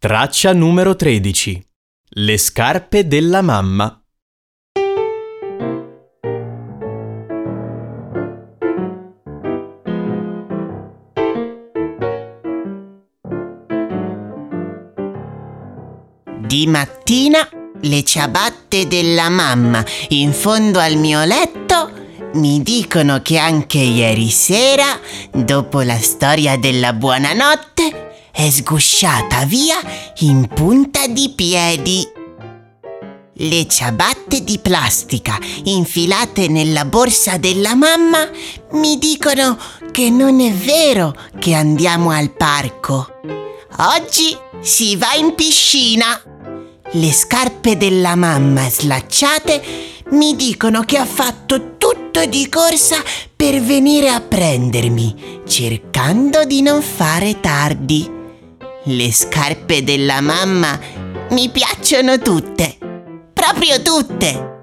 Traccia numero 13. Le scarpe della mamma. Di mattina le ciabatte della mamma in fondo al mio letto mi dicono che anche ieri sera, dopo la storia della buonanotte, è sgusciata via in punta di piedi. Le ciabatte di plastica infilate nella borsa della mamma mi dicono che non è vero che andiamo al parco. Oggi si va in piscina. Le scarpe della mamma slacciate mi dicono che ha fatto tutto di corsa per venire a prendermi, cercando di non fare tardi. Le scarpe della mamma mi piacciono tutte, proprio tutte!